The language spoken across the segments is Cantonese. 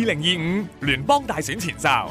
2025聯邦大選前哨。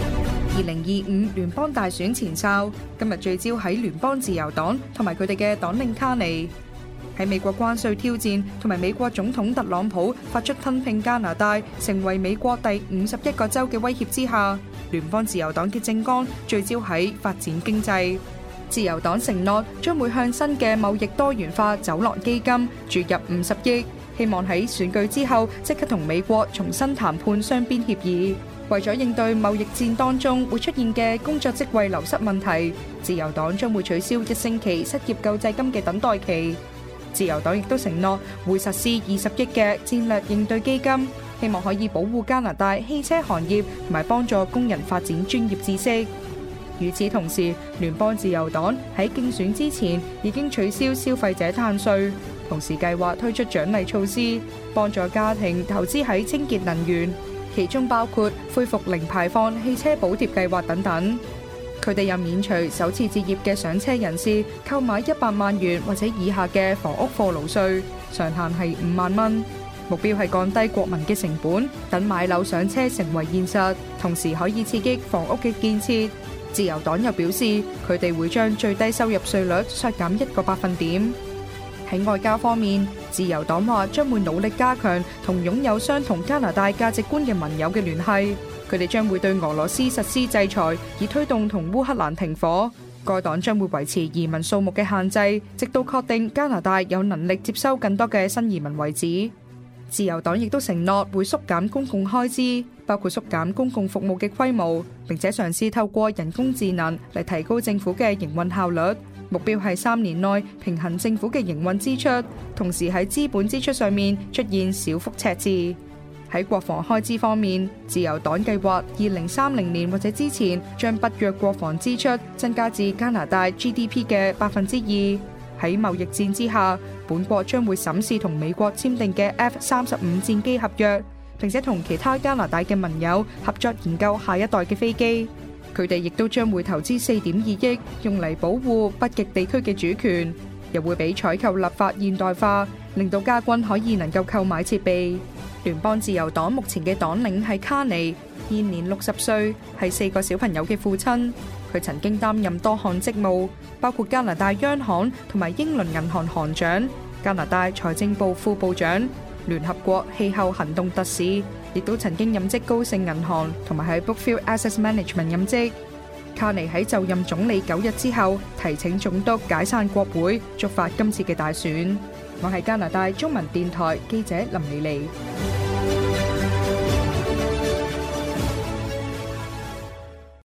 2025聯邦大選前哨，今日聚焦喺聯邦自由黨同埋佢哋嘅黨領卡尼。喺美國關稅挑戰同埋美國總統特朗普發出吞併加拿大成為美國第51個州嘅威脅之下，聯邦自由黨嘅政綱聚焦喺發展經濟。自由黨承諾將會向新嘅貿易多元化走廊基金注入50億，希望喺選舉之後即刻同美國重新談判雙邊協議。為咗應對貿易戰當中會出現嘅工作職位流失問題，自由黨將會取消1星期失業救濟金嘅等待期。自由黨亦都承諾會實施20億嘅戰略應對基金，希望可以保護加拿大汽車行業同埋幫助工人發展專業知識。與此同時，聯邦自由黨喺競選之前已經取消消費者碳稅，同時計劃推出獎勵措施，幫助家庭投資喺清潔能源，其中包括恢復零排放汽車補貼計劃等等。佢哋又免除首次置業嘅上車人士購買100萬元或者以下嘅房屋貨勞稅，上限係5萬蚊。目標係降低國民嘅成本，等買樓上車成為現實，同時可以刺激房屋嘅建設。自由黨又表示，佢哋會將最低收入稅率削減1個百分點。喺外交方面，自由黨話將會努力加強同擁有相同加拿大價值觀嘅盟友嘅聯繫。佢哋將會對俄羅斯實施制裁，以推動同烏克蘭停火。該黨將會維持移民數目嘅限制，直到確定加拿大有能力接收更多嘅新移民為止。自由黨亦都承諾會縮減公共開支，包括縮減公共服務嘅規模，並且嘗試透過人工智能嚟提高政府嘅營運效率。目標係3年內平衡政府嘅營運支出，同時喺資本支出上面出現小幅赤字。喺國防開支方面，自由黨計劃2030年或者之前將北約國防支出增加至加拿大 GDP 嘅2%。喺貿易戰之下，本國將會審視同美國簽訂嘅 F-35戰機合約，並且同其他加拿大嘅盟友合作研究下一代嘅飛機。佢哋亦都將會投資4.2億用嚟保護北極地區嘅主權，又會俾採購立法現代化，令到家軍可以能夠購買設備。聯邦自由黨目前嘅黨領係卡尼，現年60歲，係4個小朋友嘅父親。佢曾經擔任多項職務，包括加拿大央行同埋英倫銀行行長、加拿大財政部副部長、聯合國氣候行動特使，亦都曾經任職高盛銀行同埋喺 Brookfield Asset Management 任職。卡尼喺就任總理9日之後，提請總督解散國會，觸發今次嘅大選。我係加拿大中文電台記者林莉莉。